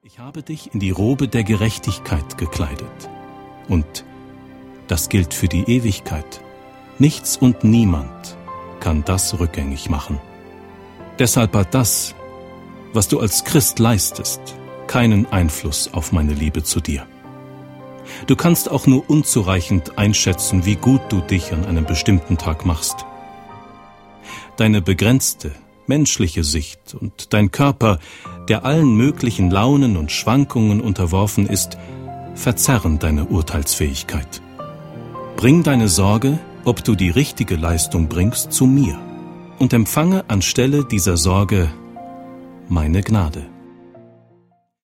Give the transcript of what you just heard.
Ich habe dich in die Robe der Gerechtigkeit gekleidet. Und das gilt für die Ewigkeit. Nichts und niemand kann das rückgängig machen. Deshalb hat das, was du als Christ leistest, keinen Einfluss auf meine Liebe zu dir. Du kannst auch nur unzureichend einschätzen, wie gut du dich an einem bestimmten Tag machst. Deine begrenzte, menschliche Sicht und dein Körper, der allen möglichen Launen und Schwankungen unterworfen ist, verzerren deine Urteilsfähigkeit. Bring deine Sorge, ob du die richtige Leistung bringst, zu mir und empfange anstelle dieser Sorge meine Gnade.